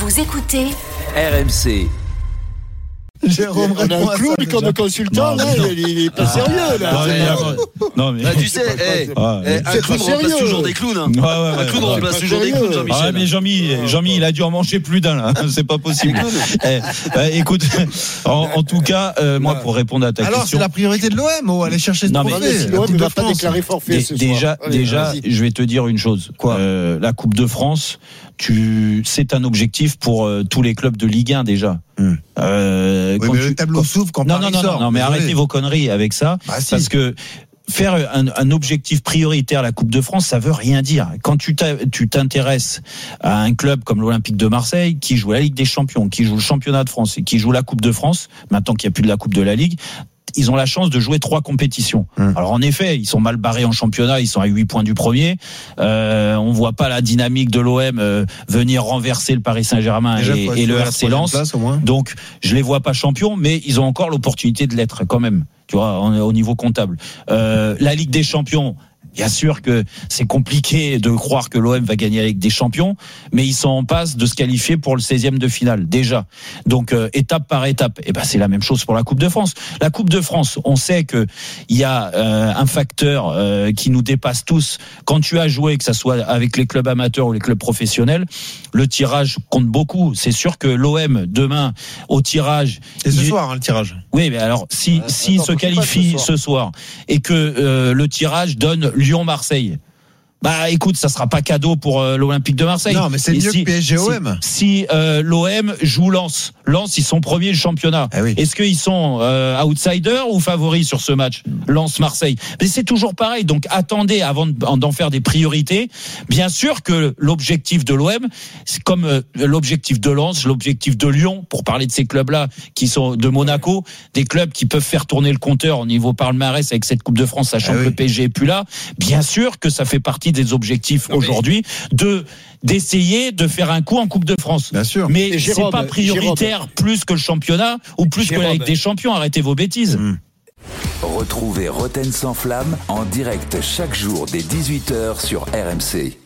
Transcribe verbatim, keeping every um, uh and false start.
Vous écoutez R M C. Jérôme on a un clown comme consultant, là, non. il est pas sérieux, là. Non, mais, non, mais... Bah, tu sais, hey, ah, hey, un clown remplace toujours des clowns. Hein. Ouais, ouais, un clown ouais, remplace ouais. toujours des clowns, Jean-Michel. Ah, mais Jean-Mi, Jean-Mi, il a dû en manger plus d'un, là. C'est pas possible. eh, bah, écoute, en, en tout cas, euh, moi, pour répondre à ta Alors, question. c'est la priorité de l'O M, oh, aller chercher ce Non, mais trophée. Si La l'O M Coupe ne de va pas France. déclarer forfait Dé- ce soir. déjà, Allez, déjà, vas-y. je vais te dire une chose. Quoi euh, La Coupe de France, tu, c'est un objectif pour euh, tous les clubs de Ligue un déjà. Hum. Euh, Oui, quand mais tu- le tableau s'ouvre quand non, Paris non, non, sort. non, mais Désolé. arrêtez vos conneries avec ça, Bah, si. parce que faire un, un objectif prioritaire à la Coupe de France, ça veut rien dire. Quand tu, tu t'intéresses à un club comme l'Olympique de Marseille, qui joue la Ligue des Champions, qui joue le Championnat de France et qui joue la Coupe de France, maintenant qu'il n'y a plus de la Coupe de la Ligue, ils ont la chance de jouer trois compétitions. Hum. Alors en effet, ils sont mal barrés en championnat, ils sont à huit points du premier. Euh, on voit pas la dynamique de l'O M euh, venir renverser le Paris Saint-Germain Déjà, et, faut et le assurer la R C troisième Lens. place, au moins. Donc je les vois pas champions, mais ils ont encore l'opportunité de l'être quand même. Tu vois, en, au niveau comptable. Euh, la Ligue des Champions. Bien sûr que c'est compliqué de croire que l'O M va gagner la Ligue des Champions, mais ils sont en passe de se qualifier pour le seizième de finale, déjà. Donc, euh, étape par étape. Et ben, c'est la même chose pour la Coupe de France. La Coupe de France, on sait que il y a euh, un facteur euh, qui nous dépasse tous. Quand tu as joué, que ça soit avec les clubs amateurs ou les clubs professionnels, le tirage compte beaucoup. C'est sûr que l'O M, demain, au tirage... C'est ce il... soir, hein, le tirage. Oui, mais alors, si, Ah, s'il attends, se faut qu'il qualifie passe ce ce soir et que euh, le tirage donne Lyon-Marseille, bah écoute, ça sera pas cadeau pour euh, l'Olympique de Marseille. Non, mais c'est Et mieux si, que P S G O M. Si, si euh, l'O M joue Lens, Lens ils sont premiers du championnat. Ah oui. Est-ce qu'ils sont euh, outsiders ou favoris sur ce match, Lens-Marseille? Mais c'est toujours pareil. Donc attendez avant d'en faire des priorités. Bien sûr que l'objectif de l'O M, c'est comme euh, l'objectif de Lens, l'objectif de Lyon, pour parler de ces clubs-là qui sont de Monaco, des clubs qui peuvent faire tourner le compteur au niveau palmarès avec cette Coupe de France, sachant Ah que oui. le P S G est plus là. Bien sûr que ça fait partie des objectifs Non, mais- aujourd'hui de d'essayer de faire un coup en Coupe de France. Bien sûr. Mais Et c'est Jérôme, pas prioritaire Jérôme. plus que le championnat ou plus que la Jérôme. Ligue des Champions. Arrêtez vos bêtises. Mmh. Retrouvez Roten sans flamme en direct chaque jour dès dix-huit heures sur R M C.